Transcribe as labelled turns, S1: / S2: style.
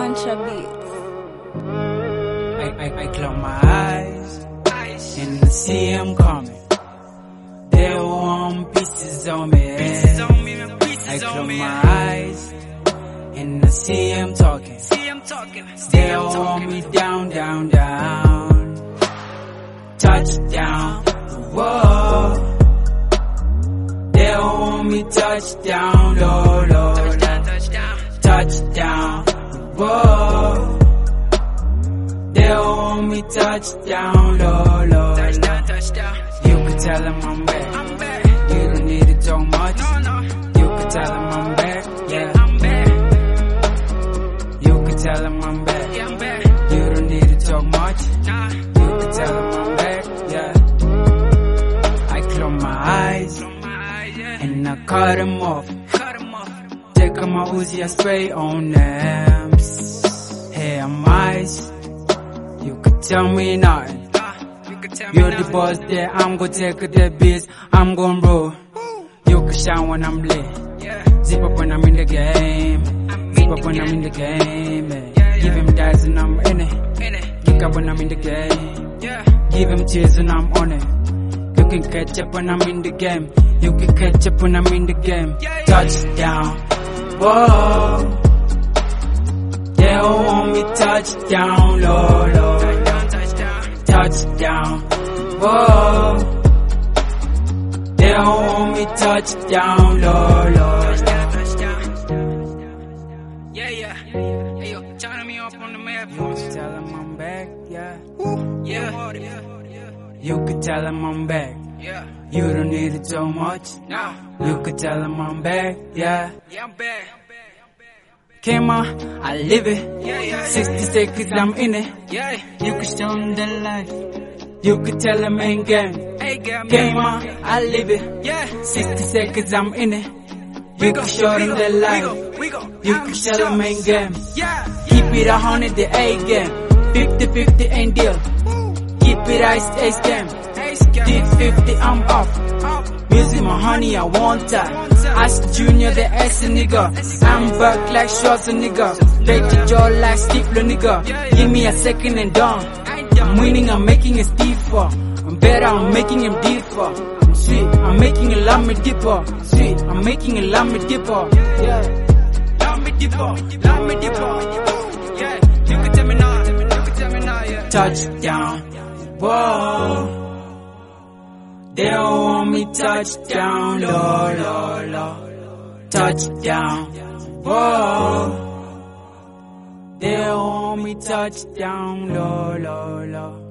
S1: Mantra Beats.
S2: I close my eyes and I see him coming. They want pieces on me. I close my eyes and I see him talking. They want me down, down, down. Touchdown, whoa. They want me touchdown, low, low. Touchdown, whoa. They want me touchdown, low, low. You can tell them I'm back. You don't need to talk much. You can tell them I'm back. Yeah, I'm back. You can tell them I'm back. Yeah, I'm back. You don't need to talk much. You can tell them I'm back. Yeah. I close my eyes and I cut them off. Take out my Uzi, I spray on them. Hey, I'm ice. You could tell me nothing. You're the boss there, I'm gonna take the beats, I'm gonna roll. You can shine when I'm lit. Zip up when I'm in the game. Zip up when I'm in the game. Give him dice and I'm in it. Kick up when I'm in the game. Give him cheers and I'm on it. You can catch up when I'm in the game. You can catch up when I'm in the game. Touchdown, whoa. They want me touchdown, low, low. Touchdown, whoa. They want me touchdown, low, low. Yeah. Hey, yo, turn me up on the map. You can tell them I'm back, yeah. You could tell them I'm back. You don't need to talk much. You could tell them I'm back, yeah. I'm back. Came on, I live it. 60 seconds, I'm in it. You can show them the life. You could tell them ain't game. Came on, I live it. 60 seconds, I'm in it. You can show them the life. You can tell them ain't game. Keep it 100, the A game. 50-50 ain't deal. Keep it ice game. Did 50, I'm off. Music my honey, I want that. Ask Junior, the ass nigga. I'm back like Schwarzenegger. Bet your jaw like Stifler nigga. Give me a second and done. I'm winning, I'm making a stiffer. I'm better, I'm making him deeper. I'm sweet, I'm making a lamb dipper. Sweet, I'm making a lamb dipper. Yeah, lamb dipper. Yeah, you can tell me now, yeah. Touchdown, whoa. They want me touchdown, low, low, low. Touchdown, whoa. They want me touchdown, low, low, low.